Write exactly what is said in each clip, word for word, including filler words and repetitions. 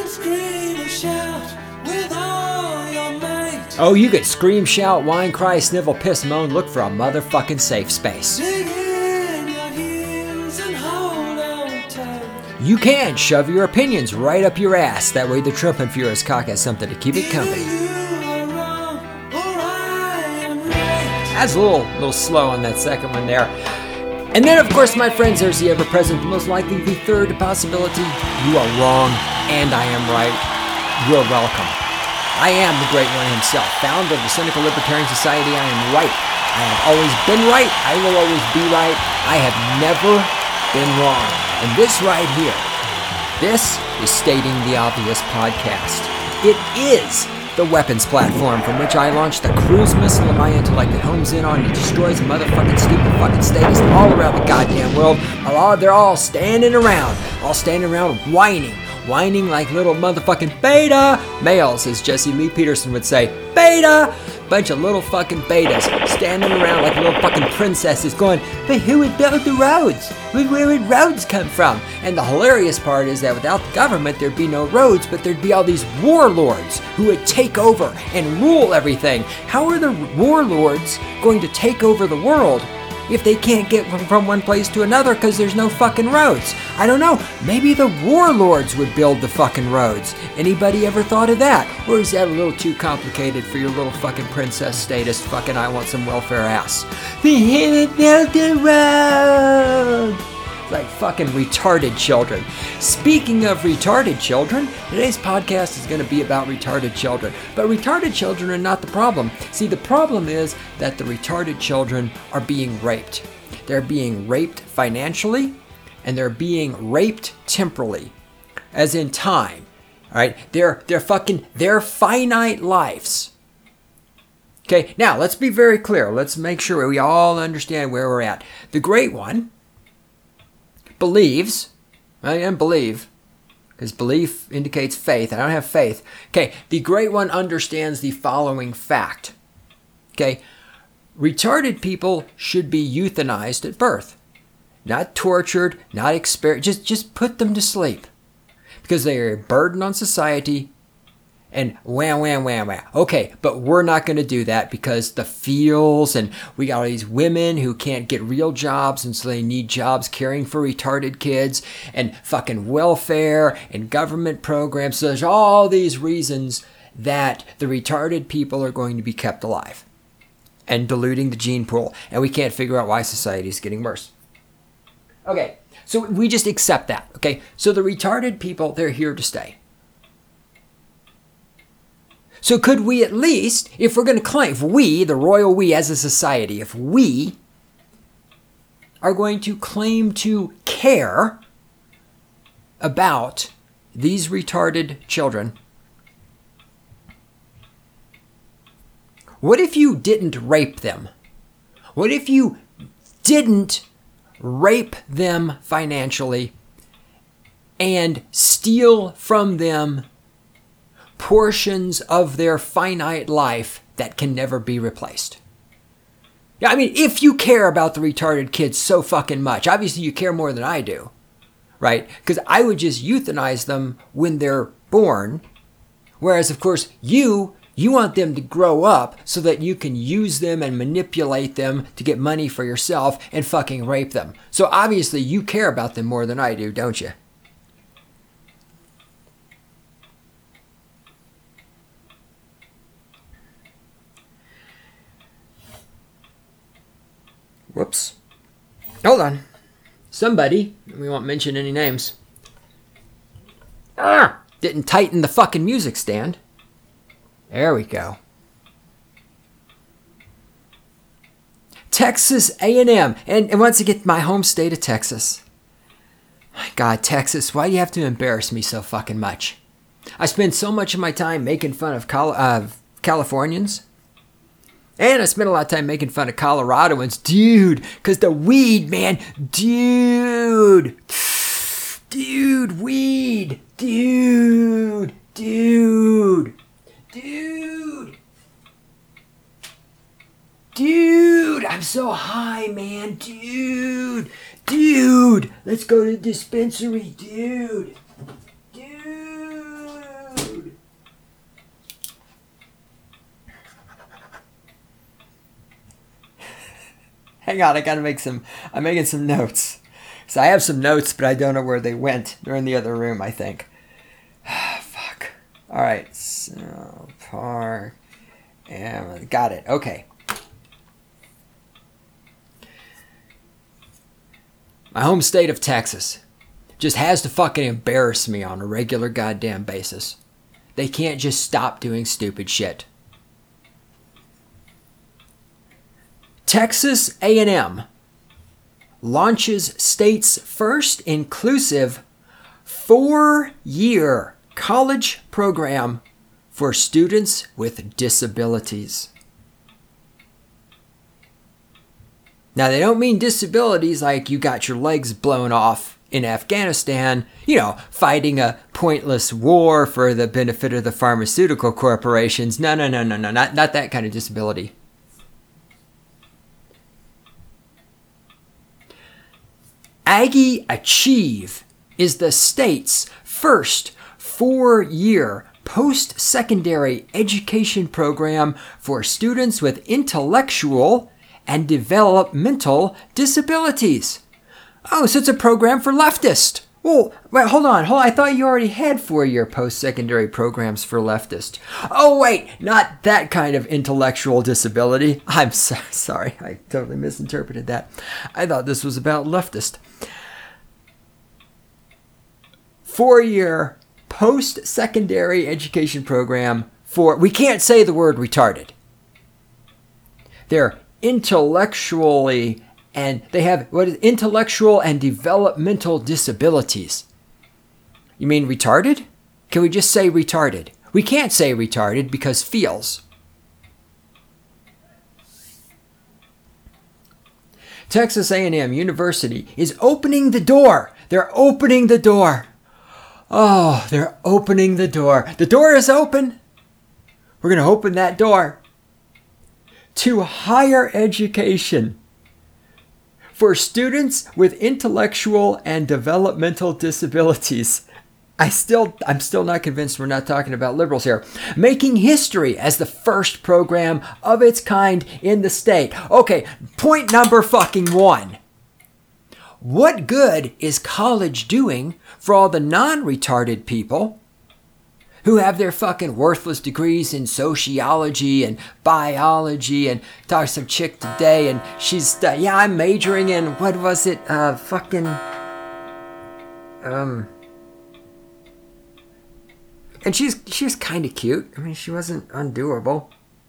scream and shout with all your might. Oh, you could scream, shout, whine, cry, snivel, piss, moan, look for a motherfucking safe space. Dig in your heels and hold on tight. You can shove your opinions right up your ass. That way the Trump and Furious cock has something to keep it company. You are wrong or I am right. That's a little, little slow on that second one there. And then, of course, my friends, there's the ever-present, most likely the third possibility. You are wrong, and I am right. You're welcome. I am the Great One himself, founder of the Cynical Libertarian Society. I am right. I have always been right. I will always be right. I have never been wrong. And this right here, this is Stating the Obvious podcast. It is the weapons platform from which I launched the cruise missile of my intellect that homes in on and destroys motherfucking stupid fucking statists all around the goddamn world. All, they're all standing around, all standing around whining, whining like little motherfucking beta males, as Jesse Lee Peterson would say. Beta! Bunch of little fucking betas standing around like little fucking princesses going, but who would build the roads? Where would roads come from? And the hilarious part is that without the government, there'd be no roads, but there'd be all these warlords who would take over and rule everything. How are the warlords going to take over the world if they can't get from one place to another because there's no fucking roads? I don't know. Maybe the warlords would build the fucking roads. Anybody ever thought of that? Or is that a little too complicated for your little fucking princess status fucking I want some welfare ass? We haven't built the road. Like fucking retarded children. Speaking of retarded children, today's podcast is going to be about retarded children. But retarded children are not the problem. See, the problem is that the retarded children are being raped. They're being raped financially, and they're being raped temporally, as in time. All right, they're they're fucking their finite lives. Okay, now let's be very clear. Let's make sure we all understand where we're at. The Great One believes, I am believe, because belief indicates faith. I don't have faith. Okay, the Great One understands the following fact. Okay, retarded people should be euthanized at birth. Not tortured, not exper- just just put them to sleep. Because they are a burden on society. And wham, wham, wham, wham. Okay, but we're not going to do that because the feels and we got all these women who can't get real jobs and so they need jobs caring for retarded kids and fucking welfare and government programs. So there's all these reasons that the retarded people are going to be kept alive and diluting the gene pool. And we can't figure out why society is getting worse. Okay, so we just accept that. Okay, so the retarded people, they're here to stay. So could we at least, if we're going to claim, if we, the royal we as a society, if we are going to claim to care about these retarded children, what if you didn't rape them? What if you didn't rape them financially and steal from them portions of their finite life that can never be replaced? Yeah, I mean, if you care about the retarded kids so fucking much, obviously you care more than I do, right? Because I would just euthanize them when they're born, whereas, of course, you, you want them to grow up so that you can use them and manipulate them to get money for yourself and fucking rape them. So obviously you care about them more than I do, don't you? Whoops. Hold on. Somebody, we won't mention any names, ah, didn't tighten the fucking music stand. There we go. Texas A and M. And, and once again, my home state of Texas. My God, Texas, why do you have to embarrass me so fucking much? I spend so much of my time making fun of Col- uh, Californians. And I spent a lot of time making fun of Coloradoans. Dude, because the weed, man. Dude. Dude, weed. Dude. Dude. Dude. Dude, I'm so high, man. Dude. Dude. Let's go to the dispensary. Dude. Dude. Hang on, I gotta make some, I'm making some notes. So I have some notes, but I don't know where they went. They're in the other room, I think. Fuck. All right. So, Park. And got it. Okay. My home state of Texas just has to fucking embarrass me on a regular goddamn basis. They can't just stop doing stupid shit. Texas A and M launches state's first inclusive four-year college program for students with disabilities. Now, they don't mean disabilities like you got your legs blown off in Afghanistan, you know, fighting a pointless war for the benefit of the pharmaceutical corporations. No, no, no, no, no, not, not that kind of disability. Aggie Achieve is the state's first four-year post-secondary education program for students with intellectual and developmental disabilities. Oh, so it's a program for leftists. Well, wait, hold on. Hold on. I thought you already had four-year post-secondary programs for leftists. Oh, wait, not that kind of intellectual disability. I'm so sorry. I totally misinterpreted that. I thought this was about leftist. Four-year post-secondary education program for, we can't say the word retarded. They're intellectually, and they have what is intellectual and developmental disabilities. You mean retarded? Can we just say retarded? We can't say retarded because feels. Texas A and M University is opening the door. They're opening the door. Oh, they're opening the door. The door is open. We're going to open that door to higher education for students with intellectual and developmental disabilities. I still, I'm still not convinced we're not talking about liberals here. Making history as the first program of its kind in the state. Okay, point number fucking one. What good is college doing for all the non-retarded people who have their fucking worthless degrees in sociology and biology, and talk to some chick today and she's, uh, yeah, I'm majoring in, what was it, uh, fucking, um, and she's, she was kind of cute. I mean, she wasn't undoable.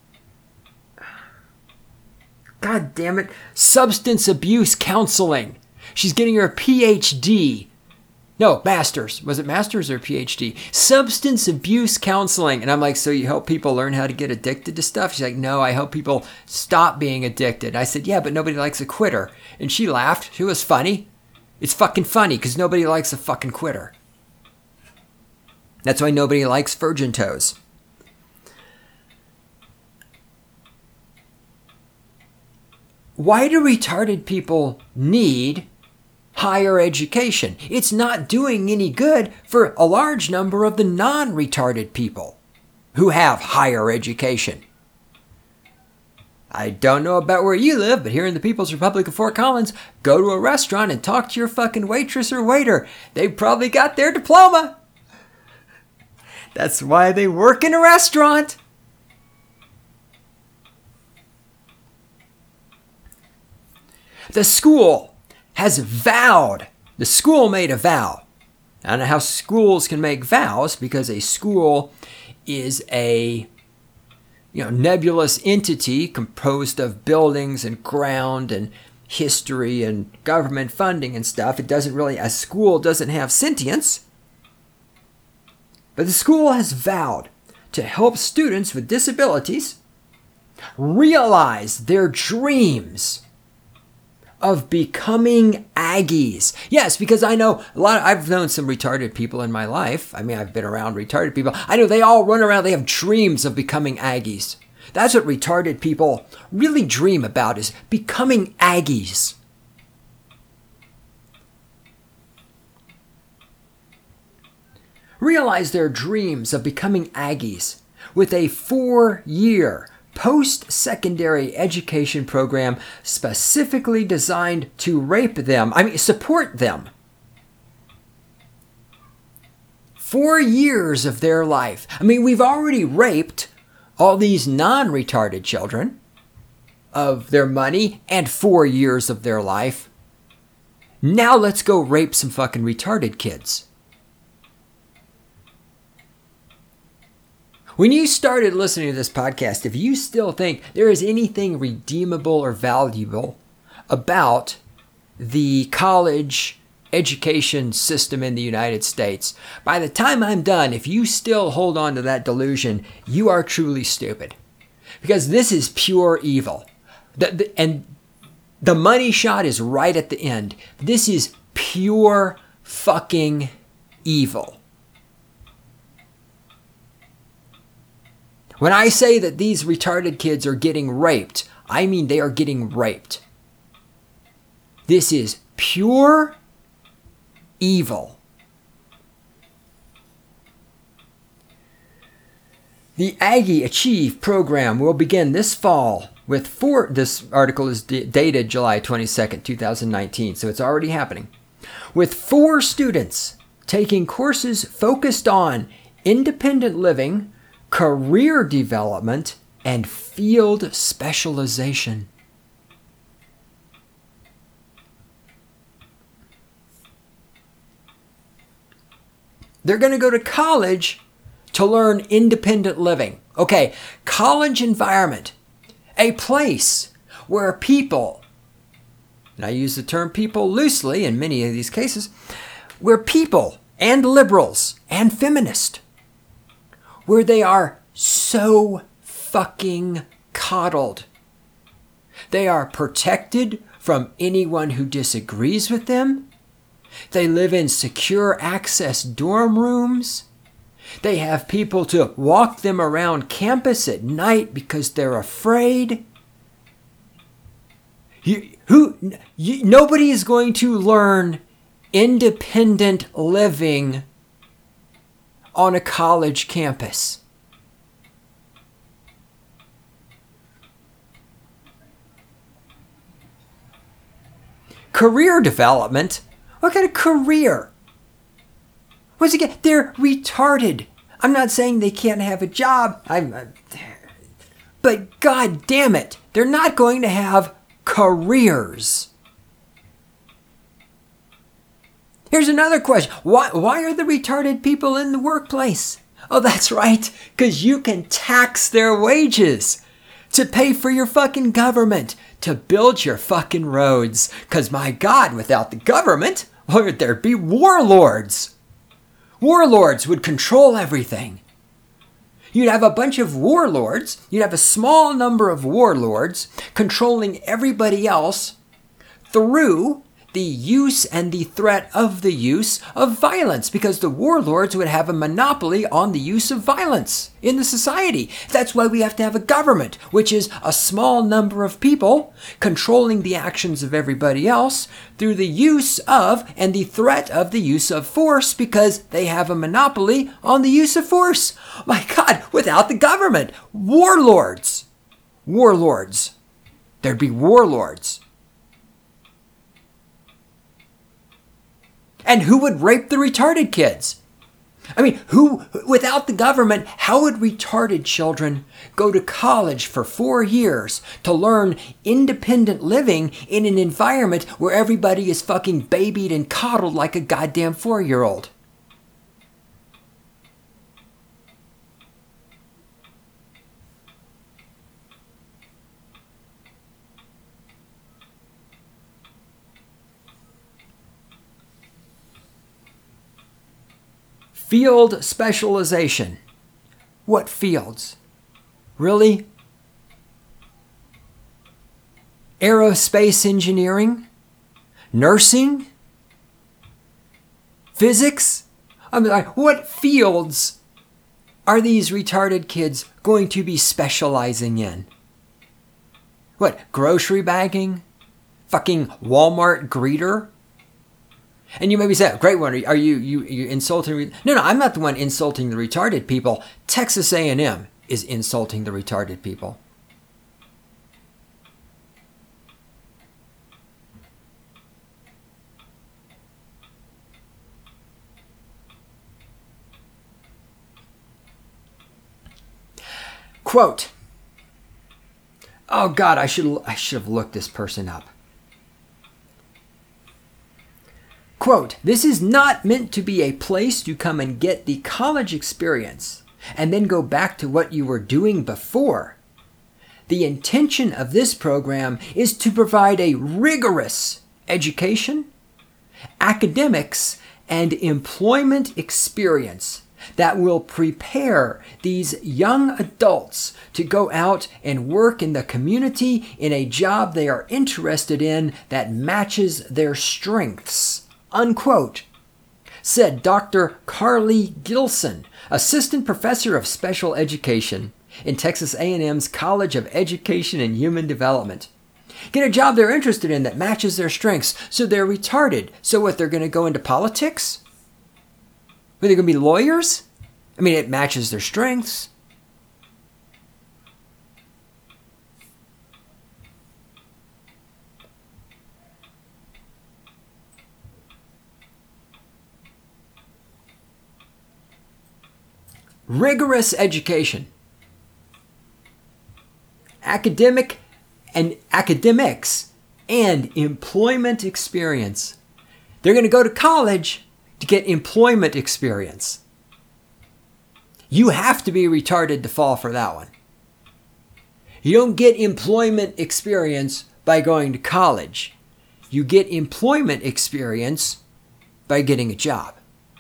God damn it. Substance abuse counseling. She's getting her P H D. No, master's. Was it master's or P H D? Substance abuse counseling. And I'm like, so you help people learn how to get addicted to stuff? She's like, no, I help people stop being addicted. I said, yeah, but nobody likes a quitter. And she laughed. She was funny. It's fucking funny because nobody likes a fucking quitter. That's why nobody likes virgin toes. Why do retarded people need higher education? It's not doing any good for a large number of the non-retarded people who have higher education. I don't know about where you live, but here in the People's Republic of Fort Collins, go to a restaurant and talk to your fucking waitress or waiter. They probably got their diploma. That's why they work in a restaurant. The school has vowed, the school made a vow. I don't know how schools can make vows because a school is a, you know, nebulous entity composed of buildings and ground and history and government funding and stuff. It doesn't really, a school doesn't have sentience. But the school has vowed to help students with disabilities realize their dreams of becoming Aggies. Yes, because I know a lot of, I've known some retarded people in my life. I mean, I've been around retarded people. I know they all run around, they have dreams of becoming Aggies. That's what retarded people really dream about, is becoming Aggies. Realize their dreams of becoming Aggies with a four-year post-secondary education program specifically designed to rape them. I mean, support them. Four years of their life. I mean, we've already raped all these non-retarded children of their money and four years of their life. Now let's go rape some fucking retarded kids. When you started listening to this podcast, if you still think there is anything redeemable or valuable about the college education system in the United States, by the time I'm done, if you still hold on to that delusion, you are truly stupid. Because this is pure evil. The, the, and the money shot is right at the end. This is pure fucking evil. When I say that these retarded kids are getting raped, I mean they are getting raped. This is pure evil. The Aggie Achieve program will begin this fall with four, this article is d- dated July twenty-second, twenty nineteen, so it's already happening. With four students taking courses focused on independent living, career development, and field specialization. They're going to go to college to learn independent living. Okay, college environment, a place where people, and I use the term people loosely in many of these cases, where people and liberals and feminists, where they are so fucking coddled. They are protected from anyone who disagrees with them. They live in secure access dorm rooms. They have people to walk them around campus at night because they're afraid. You, who, you, nobody is going to learn independent living on a college campus. Career development? What kind of career? Once again, they're retarded. I'm not saying they can't have a job. I'm, uh, but god damn it, they're not going to have careers. Here's another question. Why, why are the retarded people in the workplace? Oh, that's right, because you can tax their wages to pay for your fucking government, to build your fucking roads. Because my God, without the government, well, there'd be warlords. Warlords would control everything. You'd have a bunch of warlords. You'd have a small number of warlords controlling everybody else through the use and the threat of the use of violence, because the warlords would have a monopoly on the use of violence in the society. That's why we have to have a government, which is a small number of people controlling the actions of everybody else through the use of and the threat of the use of force, because they have a monopoly on the use of force. My God, without the government, warlords, warlords, there'd be warlords. And who would rape the retarded kids? I mean, who, without the government, how would retarded children go to college for four years to learn independent living in an environment where everybody is fucking babied and coddled like a goddamn four-year-old? Field specialization. What fields? Really? Aerospace engineering? Nursing? Physics? I mean, like, what fields are these retarded kids going to be specializing in? What, grocery bagging? Fucking Walmart greeter? And you maybe say, great one, are you you you insulting? Re-? No, no, I'm not the one insulting the retarded people. Texas A and M is insulting the retarded people. Quote, oh God, I should, I should have looked this person up. Quote, this is not meant to be a place to come and get the college experience and then go back to what you were doing before. The intention of this program is to provide a rigorous education, academics, and employment experience that will prepare these young adults to go out and work in the community in a job they are interested in that matches their strengths. Unquote, said Doctor Carly Gilson, Assistant Professor of Special Education in Texas A and M's College of Education and Human Development. Get a job they're interested in that matches their strengths, so they're retarded. So what, they're going to go into politics? Are they going to be lawyers? I mean, it matches their strengths. Rigorous education, academic and academics, and employment experience. They're going to go to college to get employment experience. You have to be retarded to fall for that one. You don't get employment experience by going to college. You get employment experience by getting a job.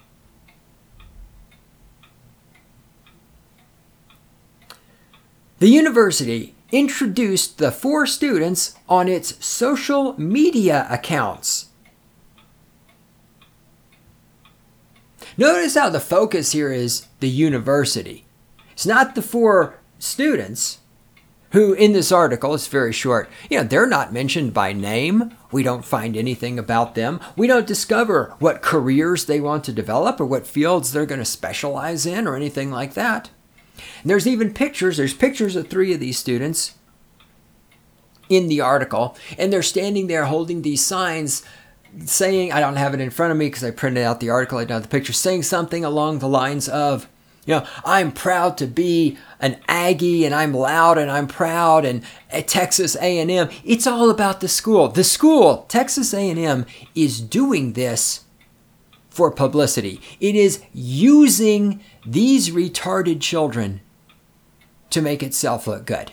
The university introduced the four students on its social media accounts. Notice how the focus here is the university. It's not the four students who, in this article, it's very short, you know, they're not mentioned by name. We don't find anything about them. We don't discover what careers they want to develop or what fields they're going to specialize in or anything like that. And there's even pictures. There's pictures of three of these students in the article, and they're standing there holding these signs saying, I don't have it in front of me because I printed out the article, I don't have the picture, saying something along the lines of, you know, I'm proud to be an Aggie, and I'm loud, and I'm proud, and at Texas A and M. It's all about the school. The school, Texas A and M, is doing this for publicity. It is using these retarded children to make itself look good.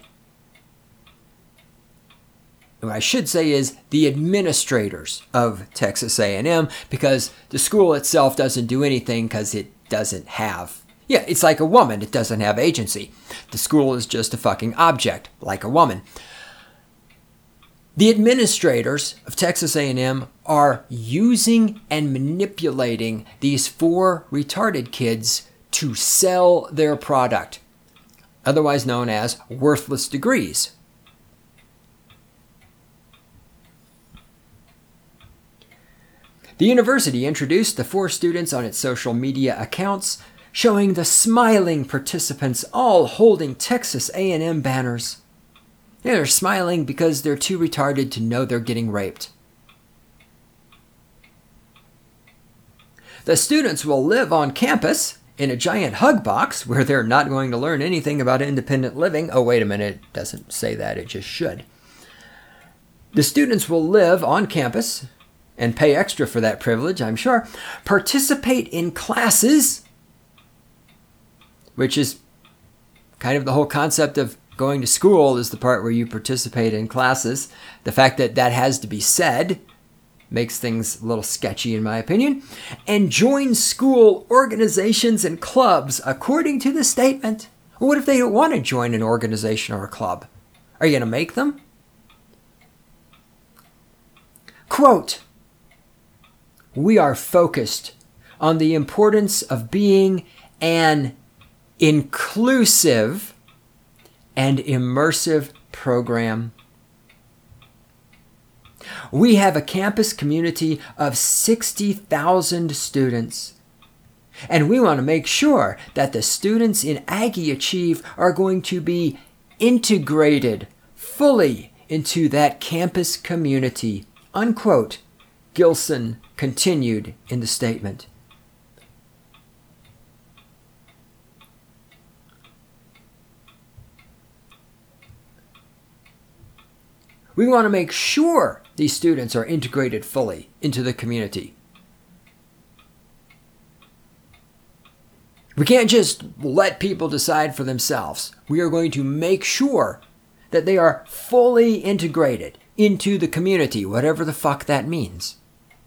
What I should say is the administrators of Texas A and M, because the school itself doesn't do anything because it doesn't have, yeah, it's like a woman. It doesn't have agency. The school is just a fucking object, like a woman. The administrators of Texas A and M are using and manipulating these four retarded kids to sell their product, otherwise known as worthless degrees. The university introduced the four students on its social media accounts, showing the smiling participants all holding Texas A and M banners. Yeah, they're smiling because they're too retarded to know they're getting raped. The students will live on campus in a giant hug box where they're not going to learn anything about independent living. Oh, wait a minute, it doesn't say that, it just should. The students will live on campus and pay extra for that privilege, I'm sure, participate in classes, which is kind of the whole concept of going to school, is the part where you participate in classes. The fact that that has to be said makes things a little sketchy, in my opinion. And join school organizations and clubs, according to the statement. What if they don't want to join an organization or a club? Are you going to make them? Quote, we are focused on the importance of being an inclusive and immersive program. We have a campus community of sixty thousand students, and we want to make sure that the students in Aggie Achieve are going to be integrated fully into that campus community, unquote, Gilson continued in the statement. We want to make sure these students are integrated fully into the community. We can't just let people decide for themselves. We are going to make sure that they are fully integrated into the community, whatever the fuck that means.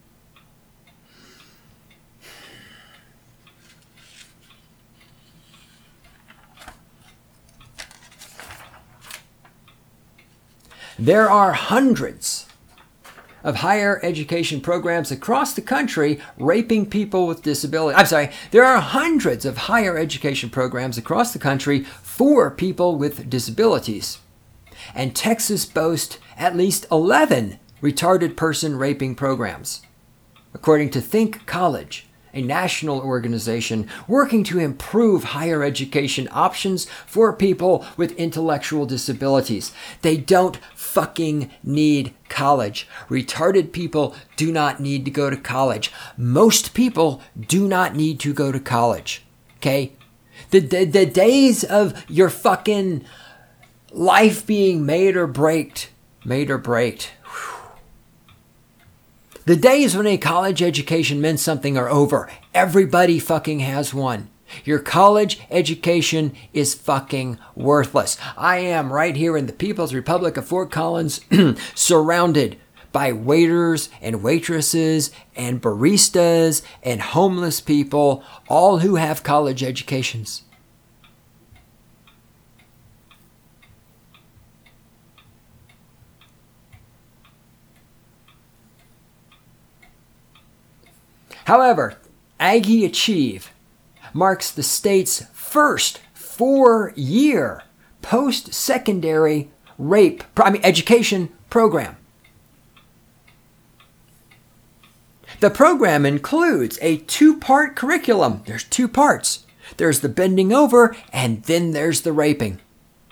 There are hundreds of higher education programs across the country raping people with disabilities. I'm sorry, there are hundreds of higher education programs across the country for people with disabilities. And Texas boasts at least eleven retarded person raping programs, according to Think College, a national organization working to improve higher education options for people with intellectual disabilities. They don't fucking need college. Retarded people do not need to go to college. Most people do not need to go to college. Okay? The, the, the days of your fucking life being made or braked, made or braked. The days when a college education meant something are over. Everybody fucking has one. Your college education is fucking worthless. I am right here in the People's Republic of Fort Collins, surrounded by waiters and waitresses and baristas and homeless people, all who have college educations. However, Aggie Achieve marks the state's first four-year post-secondary rape, I mean, education program. The program includes a two-part curriculum. There's two parts. There's the bending over, and then there's the raping.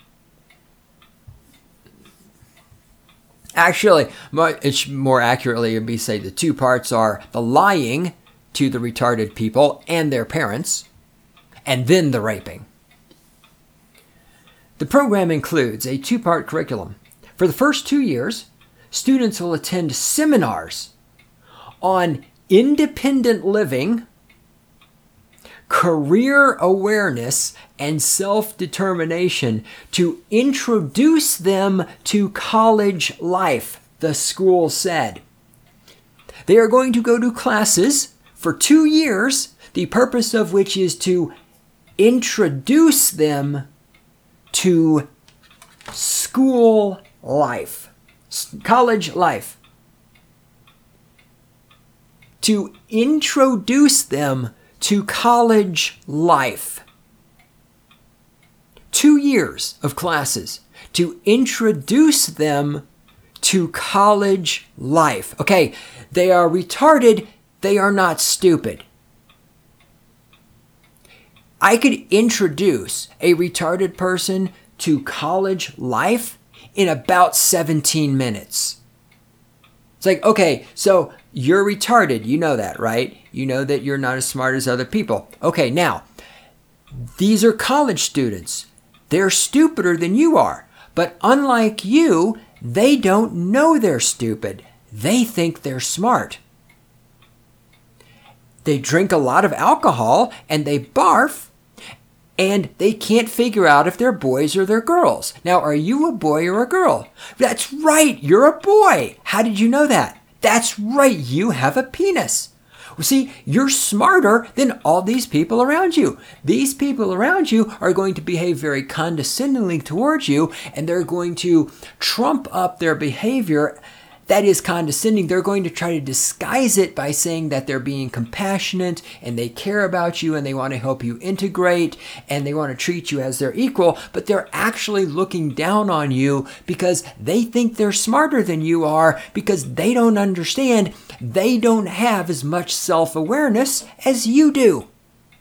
Actually, it's more accurately, it'd be say the two parts are the lying to the retarded people and their parents, and then the raping. The program includes a two-part curriculum. For the first two years, students will attend seminars on independent living, career awareness, and self-determination to introduce them to college life, the school said. They are going to go to classes for two years, the purpose of which is to introduce them to school life, college life. To introduce them to college life. Two years of classes to introduce them to college life. Okay, they are retarded. They are not stupid. I could introduce a retarded person to college life in about seventeen minutes. It's like, okay, so you're retarded. You know that, right? You know that you're not as smart as other people. Okay, now, these are college students. They're stupider than you are. But unlike you, they don't know they're stupid. They think they're smart. They drink a lot of alcohol and they barf, and they can't figure out if they're boys or they're girls. Now, are you a boy or a girl? That's right, you're a boy. How did you know that? That's right, you have a penis. Well, see, you're smarter than all these people around you. These people around you are going to behave very condescendingly towards you, and they're going to trump up their behavior that is condescending. They're going to try to disguise it by saying that they're being compassionate and they care about you and they want to help you integrate and they want to treat you as their equal, but they're actually looking down on you because they think they're smarter than you are, because they don't understand. They don't have as much self-awareness as you do.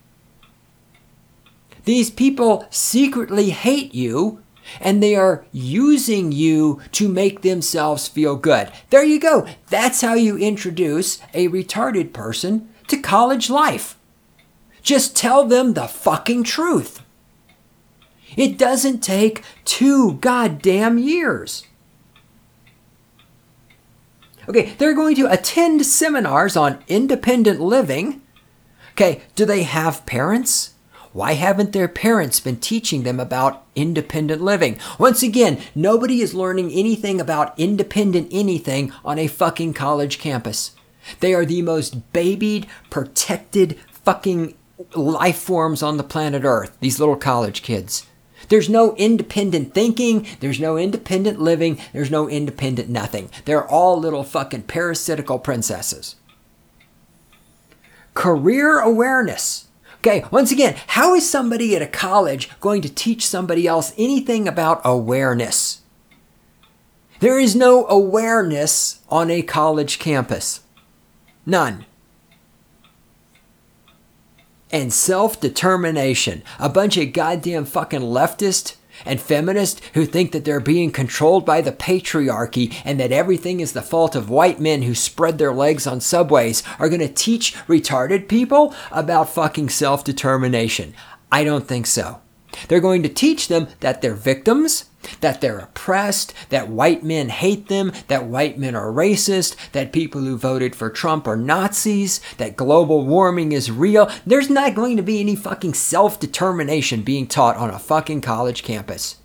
These people secretly hate you, and they are using you to make themselves feel good. There you go. That's how you introduce a retarded person to college life. Just tell them the fucking truth. It doesn't take two goddamn years. Okay, they're going to attend seminars on independent living. Okay, do they have parents? Why haven't their parents been teaching them about independent living? Once again, nobody is learning anything about independent anything on a fucking college campus. They are the most babied, protected fucking life forms on the planet Earth, these little college kids. There's no independent thinking, there's no independent living, there's no independent nothing. They're all little fucking parasitical princesses. Career awareness. Okay, once again, how is somebody at a college going to teach somebody else anything about awareness? There is no awareness on a college campus. None. And self-determination. A bunch of goddamn fucking leftists and feminists who think that they're being controlled by the patriarchy and that everything is the fault of white men who spread their legs on subways are going to teach retarded people about fucking self-determination. I don't think so. They're going to teach them that they're victims, that they're oppressed, that white men hate them, that white men are racist, that people who voted for Trump are Nazis, that global warming is real. There's not going to be any fucking self-determination being taught on a fucking college campus.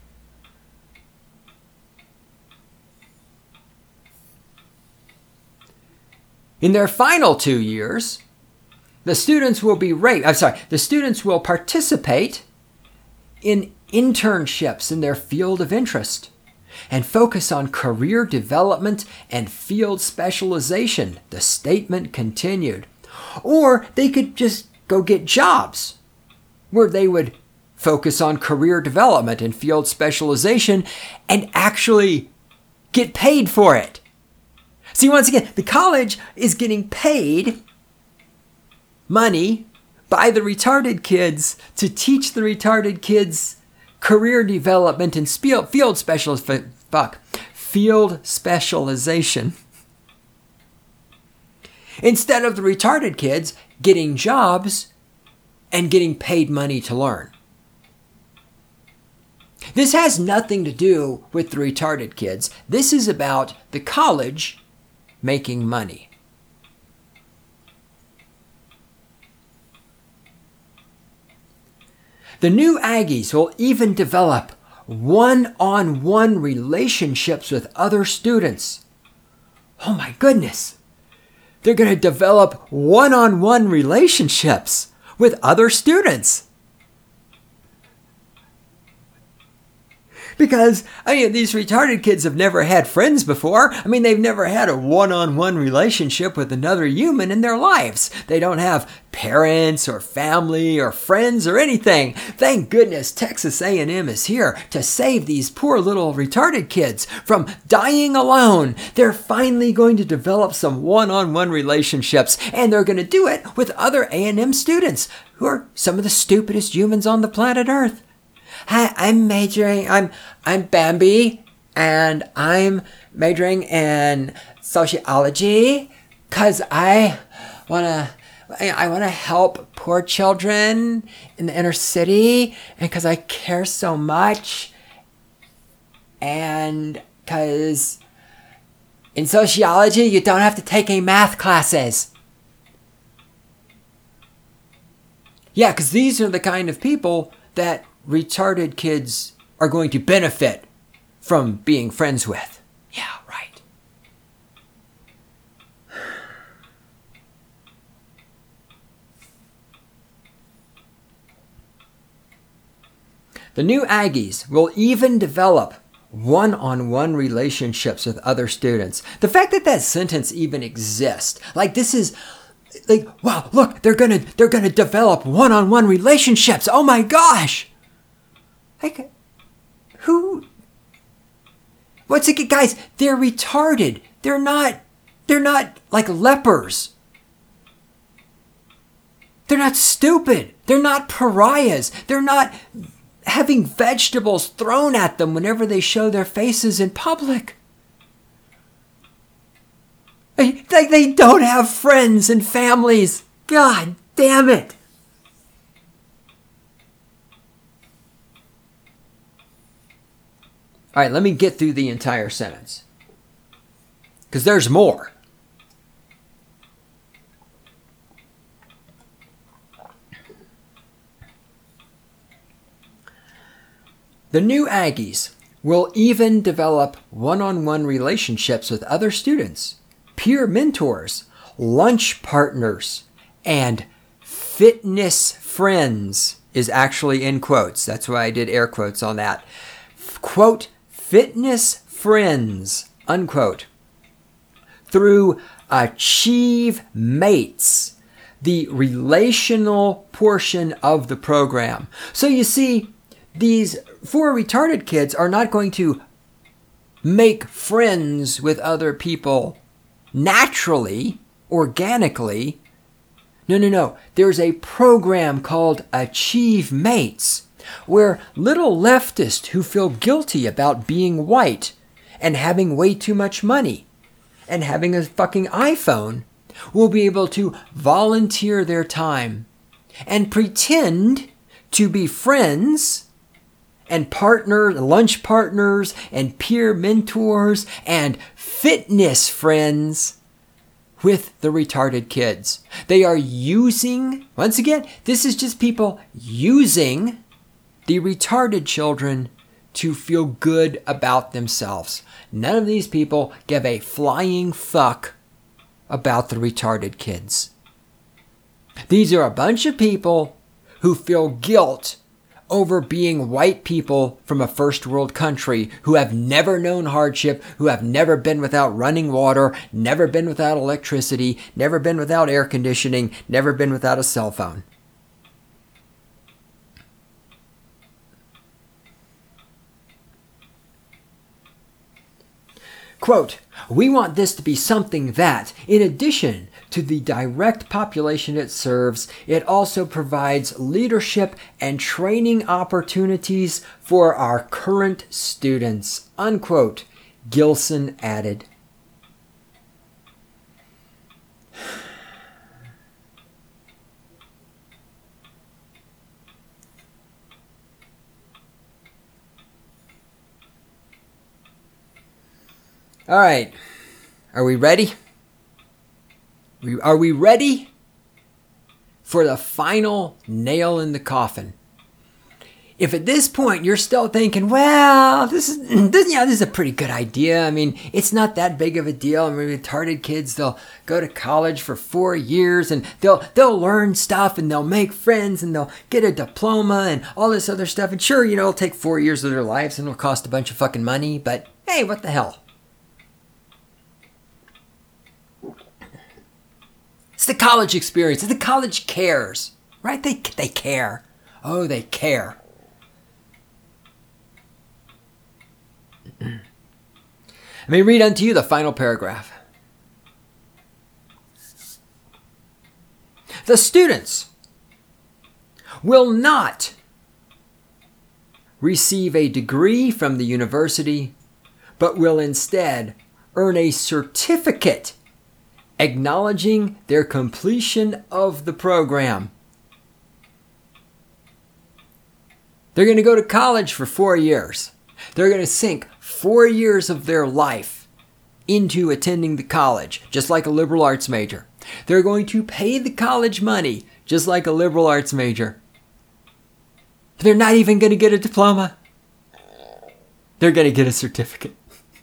In their final two years, the students will be rated, I'm sorry, the students will participate in internships in their field of interest and focus on career development and field specialization, the statement continued. Or they could just go get jobs where they would focus on career development and field specialization and actually get paid for it. See, once again, the college is getting paid money by the retarded kids to teach the retarded kids career development and field specialist fuck field specialization, instead of the retarded kids getting jobs and getting paid money to learn. This has nothing to do with the retarded kids. This is about the college making money. The new Aggies will even develop one-on-one relationships with other students. Oh my goodness. They're going to develop one-on-one relationships with other students. Because, I mean, these retarded kids have never had friends before. I mean, they've never had a one-on-one relationship with another human in their lives. They don't have parents or family or friends or anything. Thank goodness Texas A and M is here to save these poor little retarded kids from dying alone. They're finally going to develop some one-on-one relationships, and they're going to do it with other A and M students who are some of the stupidest humans on the planet Earth. Hi, I'm majoring, I'm I'm Bambi, and I'm majoring in sociology because I want to I want to help poor children in the inner city, and because I care so much, and because in sociology you don't have to take any math classes. Yeah, because these are the kind of people that retarded kids are going to benefit from being friends with. Yeah, right. The new Aggies will even develop one-on-one relationships with other students. The fact that that sentence even exists, like this is like, wow, look, they're gonna they're gonna develop one-on-one relationships. Oh my gosh. Like, who? What's it, guys? They're retarded. They're not. They're not like lepers. They're not stupid. They're not pariahs. They're not having vegetables thrown at them whenever they show their faces in public. Like they, they don't have friends and families. God damn it. All right, let me get through the entire sentence. because there's more. The new Aggies will even develop one-on-one relationships with other students, peer mentors, lunch partners, and fitness friends is actually in quotes. That's why I did air quotes on that. Quote, fitness friends, unquote. Through Achieve Mates, the relational portion of the program. So you see, these four retarded kids are not going to make friends with other people naturally, organically. No, no, no. There's a program called Achieve Mates, where little leftists who feel guilty about being white and having way too much money and having a fucking iPhone will be able to volunteer their time and pretend to be friends and partner, lunch partners, and peer mentors, and fitness friends with the retarded kids. They are using, once again, this is just people using the retarded children to feel good about themselves. None of these people give a flying fuck about the retarded kids. These are a bunch of people who feel guilt over being white people from a first world country who have never known hardship, who have never been without running water, never been without electricity, never been without air conditioning, never been without a cell phone. Quote, we want this to be something that, in addition to the direct population it serves, it also provides leadership and training opportunities for our current students, unquote, Gilson added. All right, are we ready? Are we ready for the final nail in the coffin? If at this point you're still thinking, well, this is this, yeah, this is a pretty good idea. I mean, it's not that big of a deal. I mean, retarded kids, they'll go to college for four years and they'll they'll learn stuff and they'll make friends and they'll get a diploma and all this other stuff. And sure, you know, it'll take four years of their lives and it'll cost a bunch of fucking money. But hey, what the hell? It's the college experience. The college cares, right? They they care. Oh, they care. Let me read unto you the final paragraph. The students will not receive a degree from the university, but will instead earn a certificate acknowledging their completion of the program. They're going to go to college for four years. They're going to sink four years of their life into attending the college, just like a liberal arts major. They're going to pay the college money, just like a liberal arts major. They're not even going to get a diploma. They're going to get a certificate.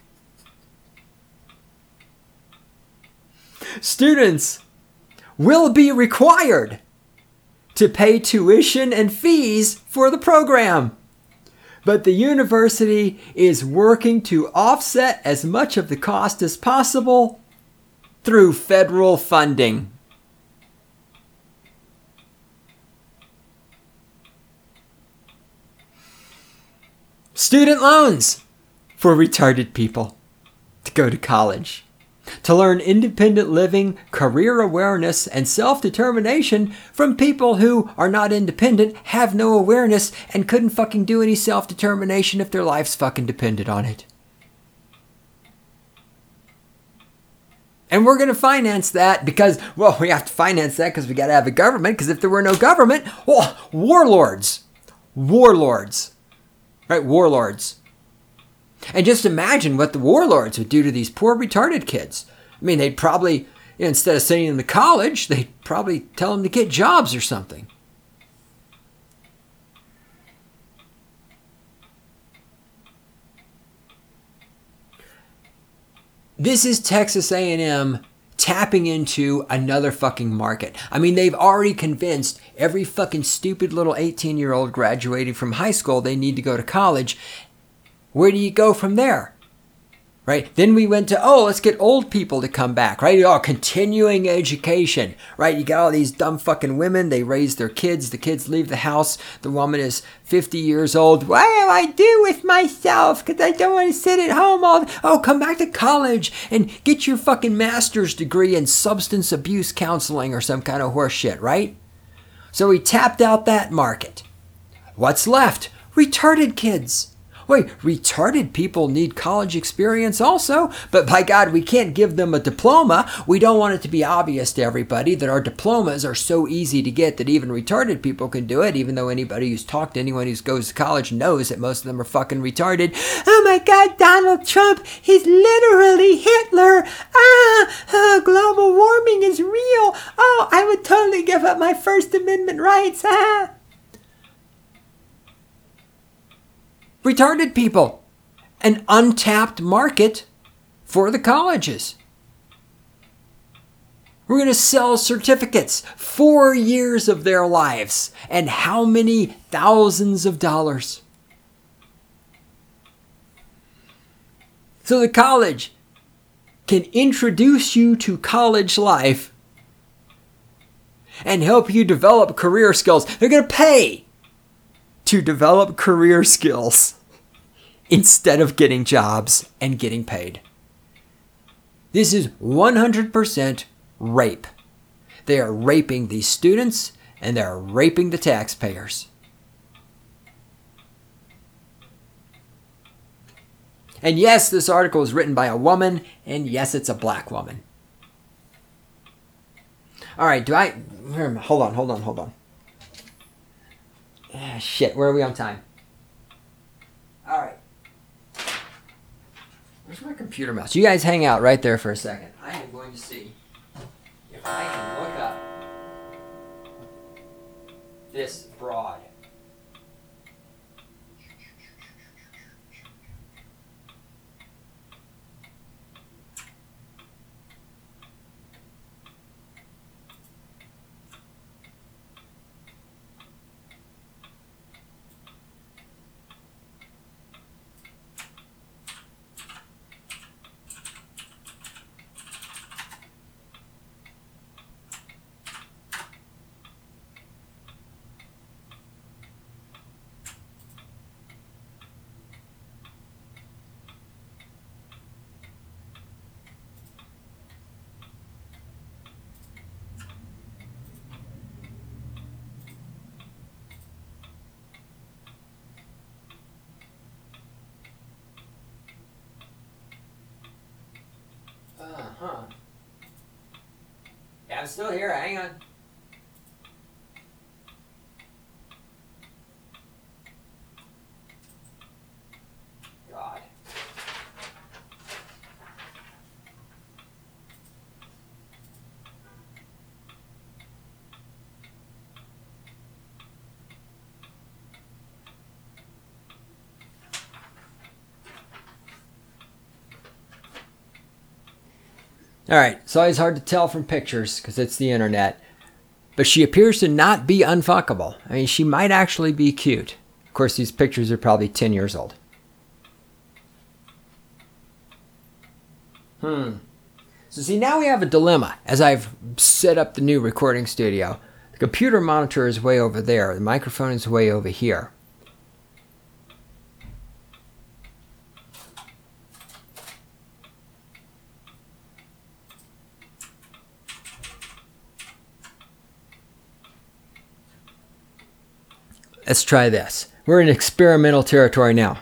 Students will be required to pay tuition and fees for the program, but the university is working to offset as much of the cost as possible through federal funding. Student loans for retarded people to go to college, to learn independent living, career awareness, and self-determination from people who are not independent, have no awareness, and couldn't fucking do any self-determination if their lives fucking depended on it. And we're going to finance that because, well, we have to finance that because we got to have a government, because if there were no government, well, warlords, warlords, right, warlords And just imagine what the warlords would do to these poor retarded kids. I mean, they'd probably, you know, instead of sending them to college, they'd probably tell them to get jobs or something. This is Texas A and M tapping into another fucking market. I mean, they've already convinced every fucking stupid little eighteen-year-old graduating from high school they need to go to college. Where do you go from there? Right? Then we went to, oh, let's get old people to come back, right? Oh, continuing education, right? You got all these dumb fucking women. They raise their kids. The kids leave the house. The woman is fifty years old. What do I do with myself? Because I don't want to sit at home all the- Oh, come back to college and get your fucking master's degree in substance abuse counseling or some kind of horse shit, right? So we tapped out that market. What's left? Retarded kids. Wait, retarded people need college experience also, but by God, we can't give them a diploma. We don't want it to be obvious to everybody that our diplomas are so easy to get that even retarded people can do it, even though anybody who's talked to anyone who goes to college knows that most of them are fucking retarded. Oh my God, Donald Trump, he's literally Hitler. Ah, oh, global warming is real. Oh, I would totally give up my First Amendment rights. Ah. Retarded people, an untapped market for the colleges. We're going to sell certificates, four years of their lives, and how many thousands of dollars. So the college can introduce you to college life and help you develop career skills. They're going to pay to develop career skills instead of getting jobs and getting paid. This is one hundred percent rape. They are raping these students and they're raping the taxpayers. And yes, this article is written by a woman, and yes, it's a black woman. All right, do I... Hold on, hold on, hold on. Ah, shit, where are we on time? All right. Where's my computer mouse? You guys hang out right there for a second. I am going to see if I can look up this broad. Uh-huh. Yeah, I'm still here. Hang on. God. All right, it's always hard to tell from pictures because it's the internet. But she appears to not be unfuckable. I mean, she might actually be cute. Of course, these pictures are probably ten years old. Hmm. So see, now we have a dilemma. As I've set up the new recording studio, the computer monitor is way over there. The microphone is way over here. Let's try this. We're in experimental territory now.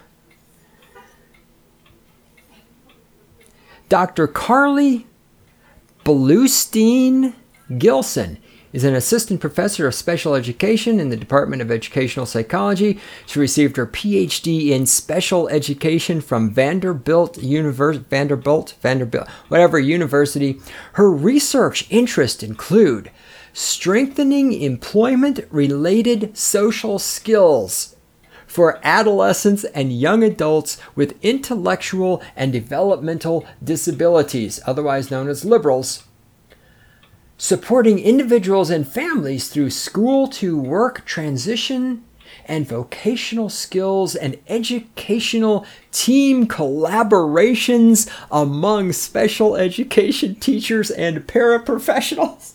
Doctor Carly Bluestein Gilson. is an assistant professor of special education in the Department of Educational Psychology. She received her P H D in special education from Vanderbilt University, Vanderbilt, Vanderbilt, whatever university. Her research interests include strengthening employment-related social skills for adolescents and young adults with intellectual and developmental disabilities, otherwise known as liberals. Supporting individuals and families through school-to-work transition and vocational skills and educational team collaborations among special education teachers and paraprofessionals.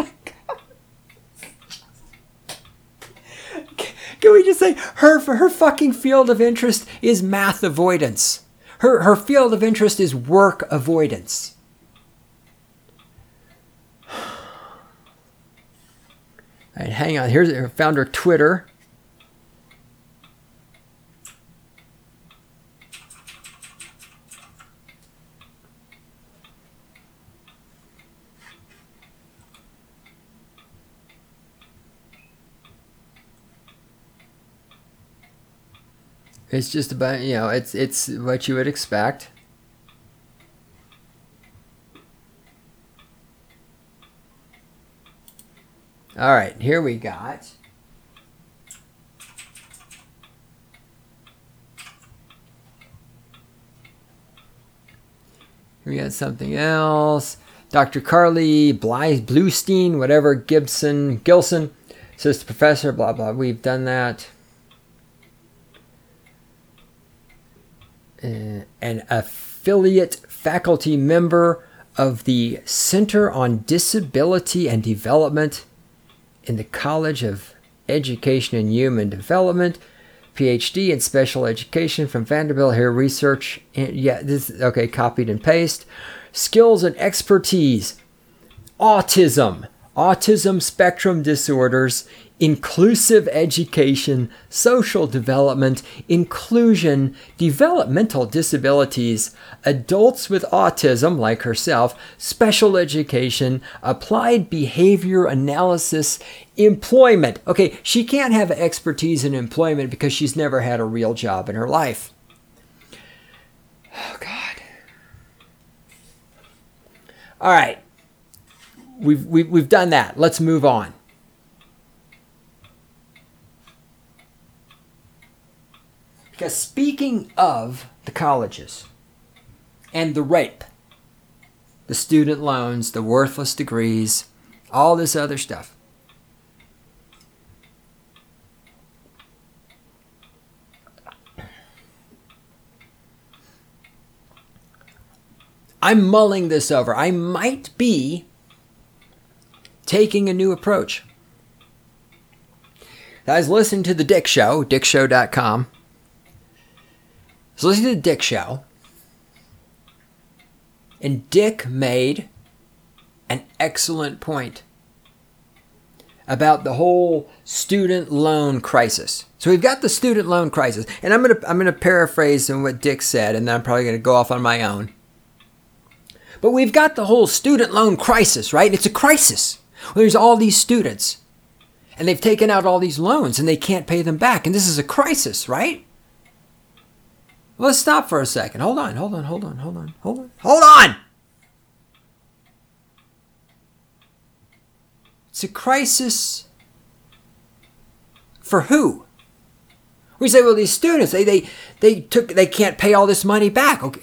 Can we just say her her fucking field of interest is math avoidance? Her her field of interest is work avoidance. All right, hang on. Here's I found her Twitter. It's just about, you know, it's it's what you would expect. All right, here we got. Here we got something else. Doctor Carly Bly, Bluestein, whatever, Gibson, Gilson, assistant professor, blah, blah. We've done that. Uh, an affiliate faculty member of the Center on Disability and Development in the College of Education and Human Development, P H D in special education from Vanderbilt. Here, research. And yeah, this okay. Copied and paste. Skills and expertise. Autism, autism spectrum disorders, inclusive education, social development, inclusion, developmental disabilities, adults with autism like herself, special education, applied behavior analysis, employment. Okay, she can't have expertise in employment because she's never had a real job in her life. Oh, God. All right. We've, we've, we've done that. Let's move on. Because speaking of the colleges and the rape, the student loans, the worthless degrees, all this other stuff. I'm mulling this over. I might be taking a new approach. I was listening to the Dick Show, dick show dot com. I was listening to the Dick Show, and Dick made an excellent point about the whole student loan crisis. So we've got the student loan crisis, and I'm gonna I'm gonna paraphrase what Dick said, and then I'm probably gonna go off on my own. But we've got the whole student loan crisis, right? It's a crisis. Well, there's all these students, and they've taken out all these loans, and they can't pay them back, and this is a crisis, right? Well, let's stop for a second. Hold on, hold on, hold on, hold on, hold on, hold on! It's a crisis for who? We say, well, these students, they they they took, they can't pay all this money back. Okay,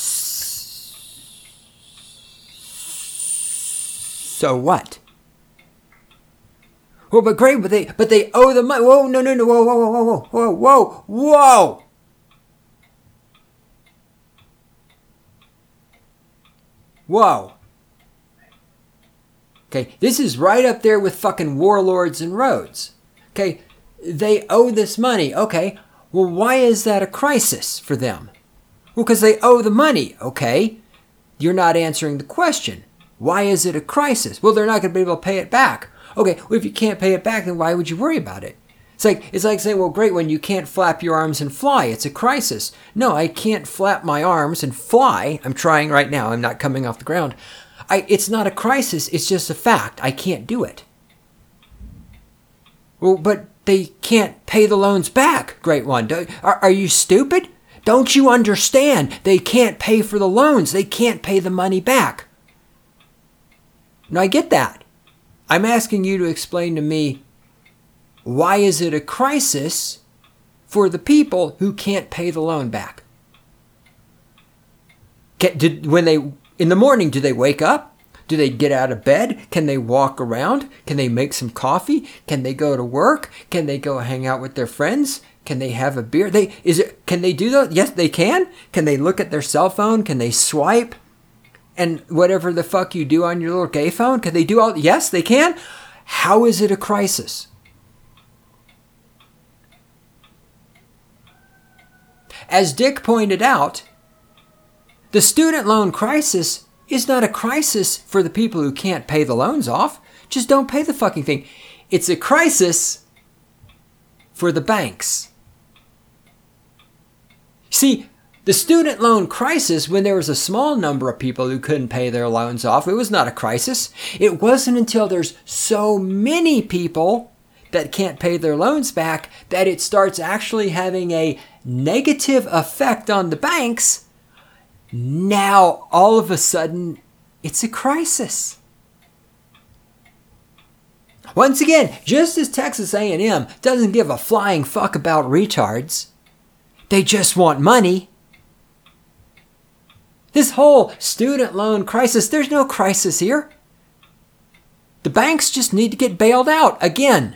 so what? Well, but great, but they but they owe the money. Whoa, no, no, no, whoa, whoa, whoa, whoa, whoa, whoa, whoa. Whoa. Okay, this is right up there with fucking warlords and roads. Okay, they owe this money. Okay, well, why is that a crisis for them? Well, because they owe the money. Okay, you're not answering the question. Why is it a crisis? Well, they're not going to be able to pay it back. Okay, well, if you can't pay it back, then why would you worry about it? It's like it's like saying, well, great, when you can't flap your arms and fly, it's a crisis. No, I can't flap my arms and fly. I'm trying right now. I'm not coming off the ground. I, it's not a crisis. It's just a fact. I can't do it. Well, but they can't pay the loans back, Great One. Are, are you stupid? Don't you understand? They can't pay for the loans. They can't pay the money back. Now, I get that. I'm asking you to explain to me, why is it a crisis for the people who can't pay the loan back? Can, did, when they, in the morning, do they wake up? Do they get out of bed? Can they walk around? Can they make some coffee? Can they go to work? Can they go hang out with their friends? Can they have a beer? They is it? Can they do that? Yes, they can. Can they look at their cell phone? Can they swipe? And whatever the fuck you do on your little gay phone, can they do all? Yes, they can. How is it a crisis? As Dick pointed out, the student loan crisis is not a crisis for the people who can't pay the loans off. Just don't pay the fucking thing. It's a crisis for the banks. See, the student loan crisis, when there was a small number of people who couldn't pay their loans off, it was not a crisis. It wasn't until there's so many people that can't pay their loans back that it starts actually having a negative effect on the banks. Now, all of a sudden, it's a crisis. Once again, just as Texas A and M doesn't give a flying fuck about retards, they just want money. This whole student loan crisis, there's no crisis here. The banks just need to get bailed out again.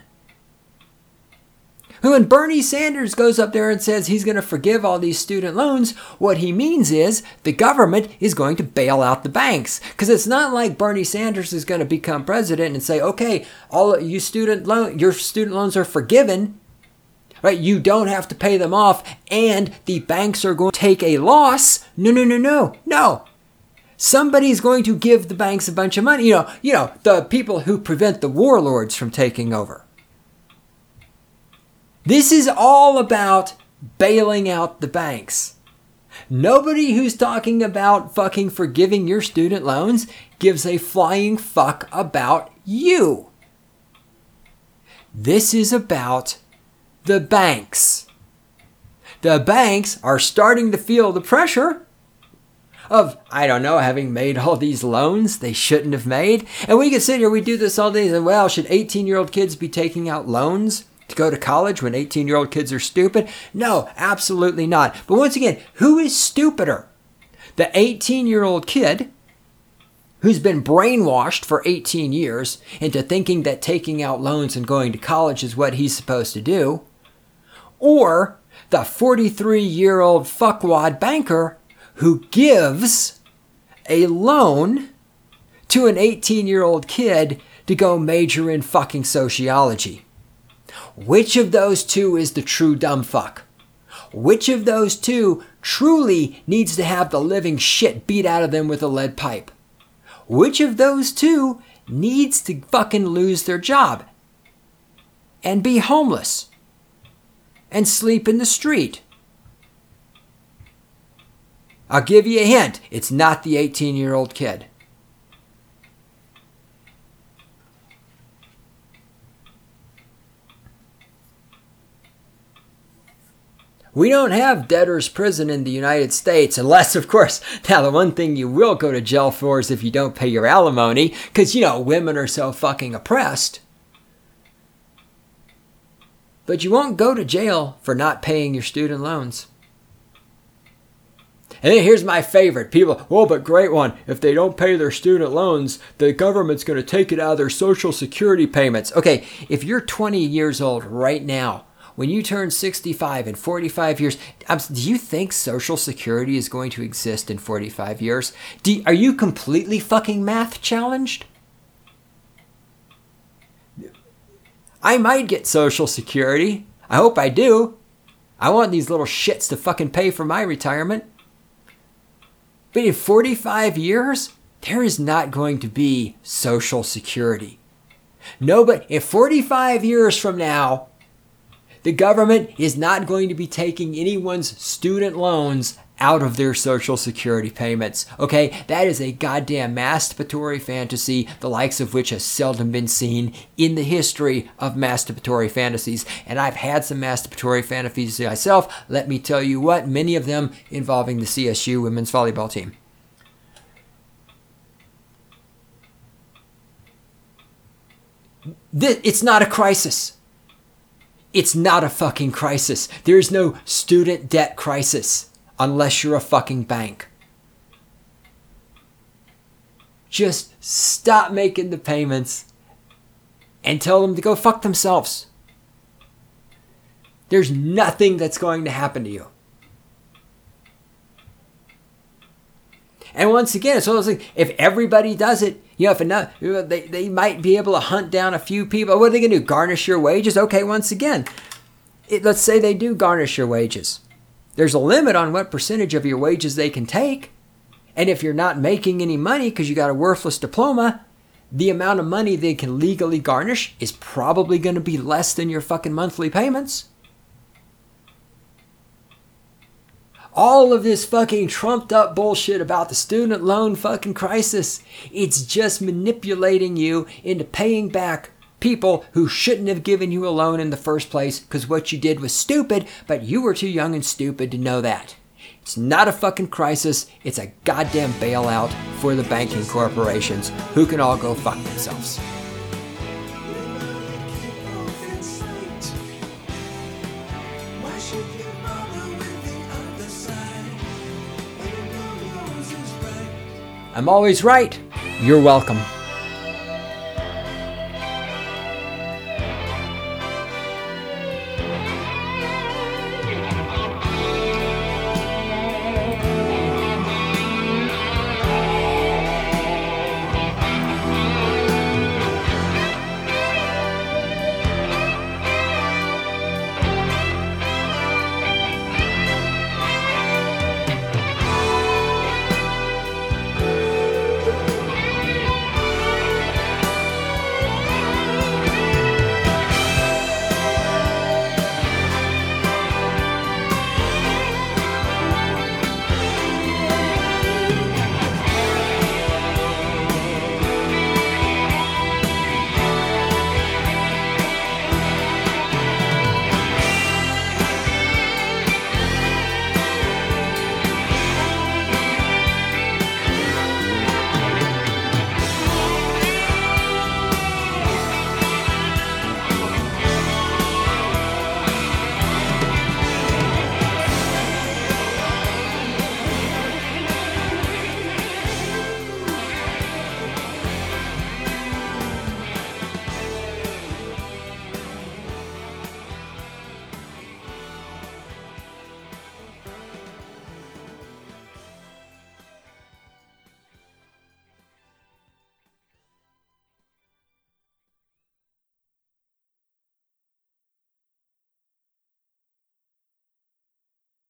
When Bernie Sanders goes up there and says he's going to forgive all these student loans, what he means is the government is going to bail out the banks. Because it's not like Bernie Sanders is going to become president and say, okay, all of you student loan, your student loans are forgiven. Right? You don't have to pay them off, and the banks are going to take a loss. No, no, no, no, no. Somebody's going to give the banks a bunch of money. You know, you know, the people who prevent the warlords from taking over. This is all about bailing out the banks. Nobody who's talking about fucking forgiving your student loans gives a flying fuck about you. This is about the banks. The banks are starting to feel the pressure of, I don't know, having made all these loans they shouldn't have made. And we can sit here, we do this all day, and say, well, should eighteen-year-old kids be taking out loans to go to college when eighteen-year-old kids are stupid? No, absolutely not. But once again, who is stupider? The eighteen-year-old kid who's been brainwashed for eighteen years into thinking that taking out loans and going to college is what he's supposed to do, or the forty-three-year-old fuckwad banker who gives a loan to an eighteen-year-old kid to go major in fucking sociology? Which of those two is the true dumb fuck? Which of those two truly needs to have the living shit beat out of them with a lead pipe? Which of those two needs to fucking lose their job and be homeless and sleep in the street? I'll give you a hint. It's not the eighteen-year-old kid. We don't have debtor's prison in the United States unless, of course, now the one thing you will go to jail for is if you don't pay your alimony, because, you know, women are so fucking oppressed. But you won't go to jail for not paying your student loans. And then here's my favorite. People, well, but great one. If they don't pay their student loans, the government's going to take it out of their Social Security payments. Okay, if you're twenty years old right now, when you turn sixty-five in forty-five years, do you think Social Security is going to exist in forty-five years? Do, are you completely fucking math challenged? I might get Social Security. I hope I do. I want these little shits to fucking pay for my retirement. But in forty-five years, there is not going to be Social Security. No, but in forty-five years from now, the government is not going to be taking anyone's student loans out of their Social Security payments. Okay, that is a goddamn masturbatory fantasy, the likes of which has seldom been seen in the history of masturbatory fantasies. And I've had some masturbatory fantasies myself. Let me tell you what, many of them involving the C S U women's volleyball team. It's not a crisis. It's not a fucking crisis. There is no student debt crisis unless you're a fucking bank. Just stop making the payments and tell them to go fuck themselves. There's nothing that's going to happen to you. And once again, it's one of those things, if everybody does it, you know, if enough, they, they might be able to hunt down a few people. What are they going to do? Garnish your wages? Okay, once again, it, let's say they do garnish your wages. There's a limit on what percentage of your wages they can take. And if you're not making any money because you got a worthless diploma, the amount of money they can legally garnish is probably going to be less than your fucking monthly payments. All of this fucking trumped up bullshit about the student loan fucking crisis, it's just manipulating you into paying back people who shouldn't have given you a loan in the first place because what you did was stupid, but you were too young and stupid to know that. It's not a fucking crisis. It's a goddamn bailout for the banking corporations who can all go fuck themselves. I'm always right. You're welcome.